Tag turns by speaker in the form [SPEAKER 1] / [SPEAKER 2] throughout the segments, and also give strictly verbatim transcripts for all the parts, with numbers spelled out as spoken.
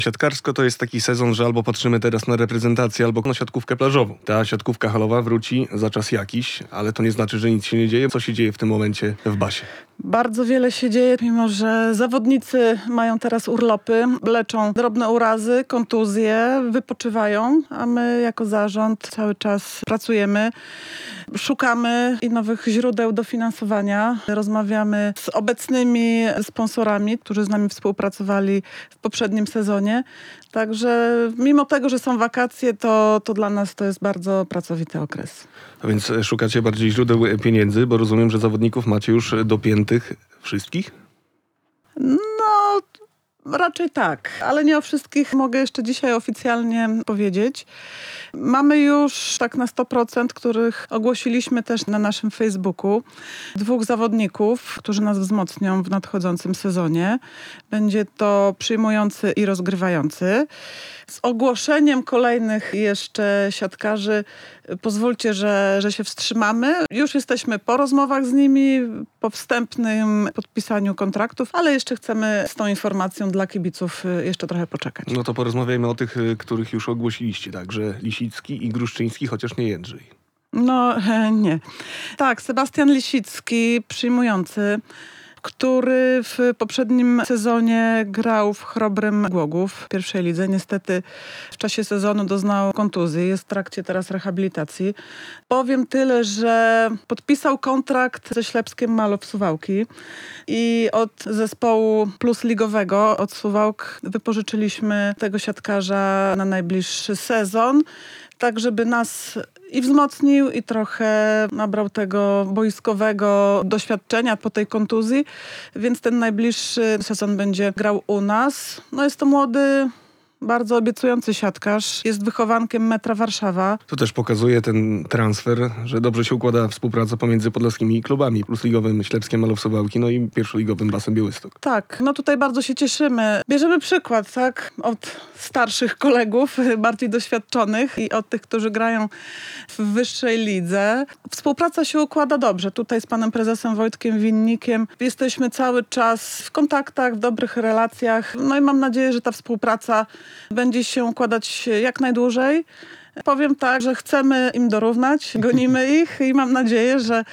[SPEAKER 1] Siatkarsko to jest taki sezon, że albo patrzymy teraz na reprezentację, albo na siatkówkę plażową. Ta siatkówka halowa wróci za czas jakiś, ale to nie znaczy, że nic się nie dzieje. Co się dzieje w tym momencie w Basie?
[SPEAKER 2] Bardzo wiele się dzieje, mimo że zawodnicy mają teraz urlopy, leczą drobne urazy, kontuzje, wypoczywają, a my jako zarząd cały czas pracujemy. Szukamy i nowych źródeł dofinansowania. Rozmawiamy z obecnymi sponsorami, którzy z nami współpracowali w poprzednim sezonie. Także mimo tego, że są wakacje, to, to dla nas to jest bardzo pracowity okres.
[SPEAKER 1] A więc szukacie bardziej źródeł pieniędzy, bo rozumiem, że zawodników macie już dopiętych wszystkich?
[SPEAKER 2] No, raczej tak, ale nie o wszystkich mogę jeszcze dzisiaj oficjalnie powiedzieć. Mamy już tak na sto procent, których ogłosiliśmy też na naszym Facebooku. Dwóch zawodników, którzy nas wzmocnią w nadchodzącym sezonie. Będzie to przyjmujący i rozgrywający. Z ogłoszeniem kolejnych jeszcze siatkarzy pozwólcie, że, że się wstrzymamy. Już jesteśmy po rozmowach z nimi, po wstępnym podpisaniu kontraktów, ale jeszcze chcemy z tą informacją dla kibiców jeszcze trochę poczekać.
[SPEAKER 1] No to porozmawiajmy o tych, których już ogłosiliście, także Lisicki i Gruszczyński, chociaż nie Jędrzej.
[SPEAKER 2] No nie. Tak, Sebastian Lisicki, przyjmujący, który w poprzednim sezonie grał w Chrobrym Głogów w pierwszej lidze. Niestety w czasie sezonu doznał kontuzji, jest w trakcie teraz rehabilitacji. Powiem tyle, że podpisał kontrakt ze Ślepskiem Malow Suwałki i od zespołu plus ligowego, od Suwałk, wypożyczyliśmy tego siatkarza na najbliższy sezon, tak żeby nas i wzmocnił, i trochę nabrał tego boiskowego doświadczenia po tej kontuzji, więc ten najbliższy sezon będzie grał u nas. No jest to młody, bardzo obiecujący siatkarz. Jest wychowankiem Metra Warszawa.
[SPEAKER 1] To też pokazuje ten transfer, że dobrze się układa współpraca pomiędzy podlaskimi klubami, plusligowym Ślepskiem Malow Suwałki, no i pierwszoligowym Basem Białystok.
[SPEAKER 2] Tak, no tutaj bardzo się cieszymy. Bierzemy przykład, tak, od starszych kolegów, bardziej doświadczonych i od tych, którzy grają w wyższej lidze. Współpraca się układa dobrze. Tutaj z panem prezesem Wojtkiem Winnikiem jesteśmy cały czas w kontaktach, w dobrych relacjach. No i mam nadzieję, że ta współpraca będzie się układać jak najdłużej. Powiem tak, że chcemy im dorównać, gonimy ich i mam nadzieję, że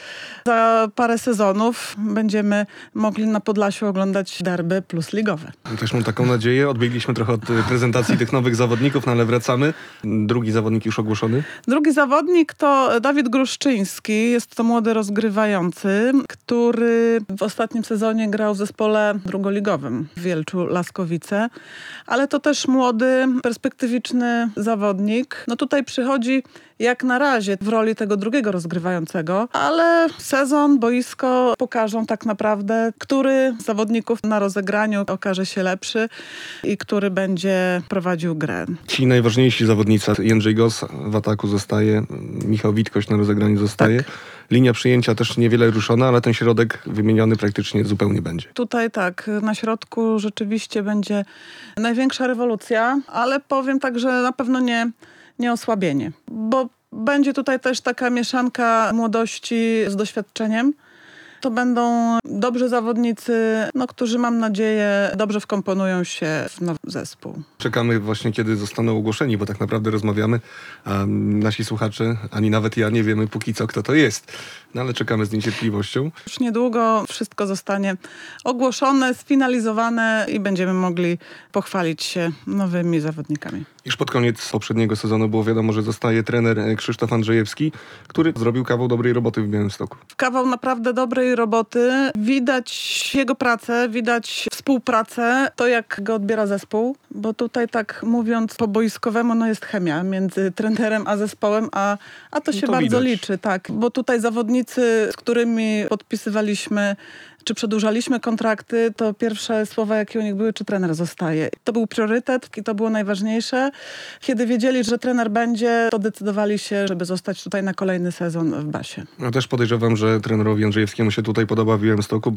[SPEAKER 2] za parę sezonów będziemy mogli na Podlasiu oglądać derby plus ligowe.
[SPEAKER 1] Też mam taką nadzieję. Odbiegliśmy trochę od prezentacji tych nowych zawodników, no ale wracamy. Drugi zawodnik już ogłoszony?
[SPEAKER 2] Drugi zawodnik to Dawid Gruszczyński. Jest to młody rozgrywający, który w ostatnim sezonie grał w zespole drugoligowym w Wielczu Laskowice. Ale to też młody, perspektywiczny zawodnik. No tutaj przychodzi jak na razie w roli tego drugiego rozgrywającego, ale sezon, boisko pokażą tak naprawdę, który z zawodników na rozegraniu okaże się lepszy i który będzie prowadził grę.
[SPEAKER 1] Ci najważniejsi zawodnicy, Jędrzej Gos w ataku zostaje, Michał Witkoś na rozegraniu zostaje. Tak. Linia przyjęcia też niewiele ruszona, ale ten środek wymieniony praktycznie zupełnie będzie.
[SPEAKER 2] Tutaj tak, na środku rzeczywiście będzie największa rewolucja, ale powiem tak, że na pewno nie nie osłabienie, bo będzie tutaj też taka mieszanka młodości z doświadczeniem. To będą dobrzy zawodnicy, no, którzy mam nadzieję dobrze wkomponują się w nowy zespół.
[SPEAKER 1] Czekamy właśnie, kiedy zostaną ogłoszeni, bo tak naprawdę rozmawiamy, a nasi słuchacze, ani nawet ja nie wiemy póki co, kto to jest. No ale czekamy z niecierpliwością.
[SPEAKER 2] Już niedługo wszystko zostanie ogłoszone, sfinalizowane i będziemy mogli pochwalić się nowymi zawodnikami.
[SPEAKER 1] Już pod koniec poprzedniego sezonu było wiadomo, że zostaje trener Krzysztof Andrzejewski, który zrobił kawał dobrej roboty w Białymstoku.
[SPEAKER 2] Kawał naprawdę dobrej roboty. Widać jego pracę, widać współpracę, to jak go odbiera zespół, bo tutaj tak mówiąc po boiskowemu, no jest chemia między trenerem a zespołem, a, a to się no to bardzo widać. liczy, tak, bo tutaj zawodnicy, z którymi podpisywaliśmy czy przedłużaliśmy kontrakty, to pierwsze słowa, jakie u nich były, czy trener zostaje. To był priorytet i to było najważniejsze. Kiedy wiedzieli, że trener będzie, to decydowali się, żeby zostać tutaj na kolejny sezon w Basie.
[SPEAKER 1] Ja też podejrzewam, że trenerowi Andrzejewskiemu się tutaj podoba w Białymstoku, bo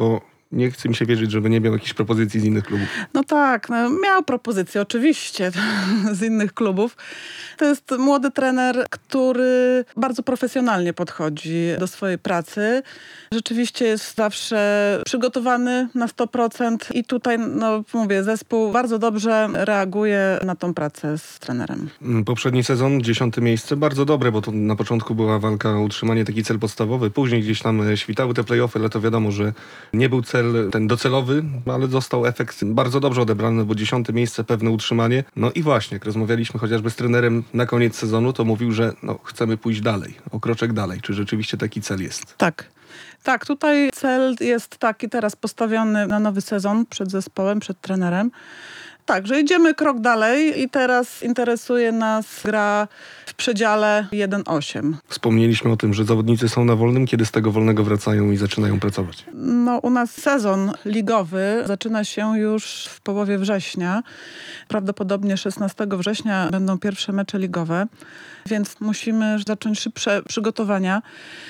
[SPEAKER 1] nie chce mi się wierzyć, żeby nie miał jakichś propozycji z innych klubów.
[SPEAKER 2] No tak, no, miał propozycje oczywiście z innych klubów. To jest młody trener, który bardzo profesjonalnie podchodzi do swojej pracy. Rzeczywiście jest zawsze przygotowany na sto procent i tutaj, no mówię, zespół bardzo dobrze reaguje na tą pracę z trenerem.
[SPEAKER 1] Poprzedni sezon, dziesiąte miejsce, bardzo dobre, bo to na początku była walka o utrzymanie, taki cel podstawowy. Później gdzieś tam świtały te play-offy, ale to wiadomo, że nie był cel ten docelowy, ale został efekt bardzo dobrze odebrany, bo dziesiąte miejsce, pewne utrzymanie. No i właśnie, jak rozmawialiśmy chociażby z trenerem na koniec sezonu, to mówił, że no, chcemy pójść dalej, o kroczek dalej. Czy rzeczywiście taki cel jest?
[SPEAKER 2] Tak. Tak, tutaj cel jest taki teraz postawiony na nowy sezon przed zespołem, przed trenerem. Tak, że idziemy krok dalej i teraz interesuje nas gra w przedziale jeden osiem.
[SPEAKER 1] Wspomnieliśmy o tym, że zawodnicy są na wolnym, kiedy z tego wolnego wracają i zaczynają pracować.
[SPEAKER 2] No, u nas sezon ligowy zaczyna się już w połowie września. Prawdopodobnie szesnastego września będą pierwsze mecze ligowe, więc musimy zacząć szybsze przygotowania.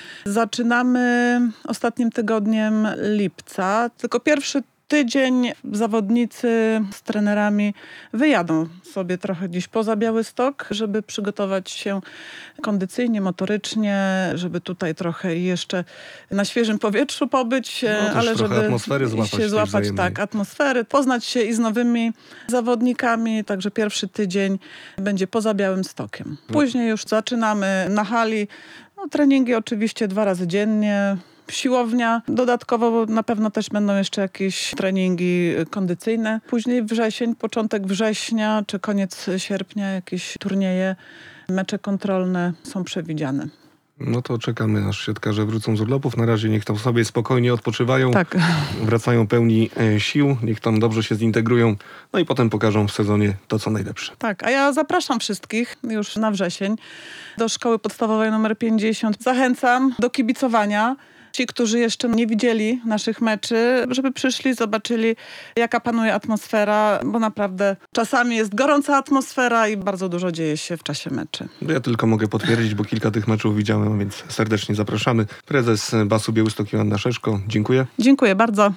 [SPEAKER 2] Zaczynamy ostatnim tygodniem lipca, tylko pierwszy tydzień zawodnicy z trenerami wyjadą sobie trochę gdzieś poza Białystok, żeby przygotować się kondycyjnie, motorycznie, żeby tutaj trochę jeszcze na świeżym powietrzu pobyć,
[SPEAKER 1] No, też
[SPEAKER 2] ale
[SPEAKER 1] trochę
[SPEAKER 2] żeby
[SPEAKER 1] atmosfery złapać
[SPEAKER 2] się
[SPEAKER 1] tej
[SPEAKER 2] złapać
[SPEAKER 1] wzajemnej.
[SPEAKER 2] tak, atmosfery, poznać się i z nowymi zawodnikami, także pierwszy tydzień będzie poza Białymstokiem. Później już zaczynamy na hali, no, treningi oczywiście dwa razy dziennie, siłownia. Dodatkowo na pewno też będą jeszcze jakieś treningi kondycyjne. Później wrzesień, początek września czy koniec sierpnia jakieś turnieje, mecze kontrolne są przewidziane.
[SPEAKER 1] No to czekamy, aż siatkarze wrócą z urlopów. Na razie niech tam sobie spokojnie odpoczywają.
[SPEAKER 2] Tak.
[SPEAKER 1] Wracają pełni e, sił, niech tam dobrze się zintegrują, no i potem pokażą w sezonie to, co najlepsze.
[SPEAKER 2] Tak, a ja zapraszam wszystkich już na wrzesień do szkoły podstawowej numer pięćdziesiąt. Zachęcam do kibicowania. Ci, którzy jeszcze nie widzieli naszych meczy, żeby przyszli, zobaczyli, jaka panuje atmosfera, bo naprawdę czasami jest gorąca atmosfera i bardzo dużo dzieje się w czasie meczy.
[SPEAKER 1] Ja tylko mogę potwierdzić, bo kilka tych meczów widziałem, więc serdecznie zapraszamy. Prezes Basu Białystok Joanna Szeszko, dziękuję.
[SPEAKER 2] Dziękuję bardzo.